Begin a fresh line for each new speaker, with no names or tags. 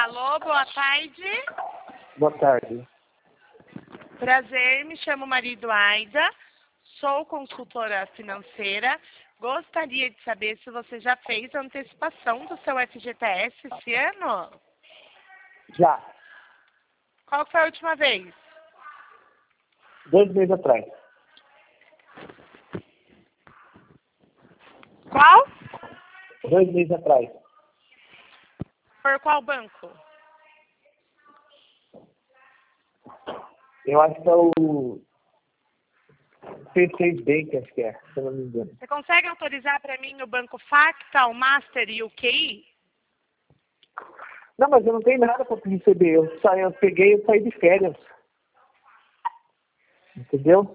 Alô, boa tarde.
Boa tarde.
Prazer, me chamo Marido Aida, sou consultora financeira. Gostaria de saber se você já fez a antecipação do seu FGTS esse ano?
Já.
Qual foi a última vez?
2 meses atrás.
Qual?
2 meses atrás.
Por qual banco?
Eu acho que é o C6 Bank, acho que é, se eu não me engano.
Você consegue autorizar para mim o banco Facta, o Master e o QI?
Não, mas eu não tenho nada para receber. Eu peguei e saí de férias. Entendeu?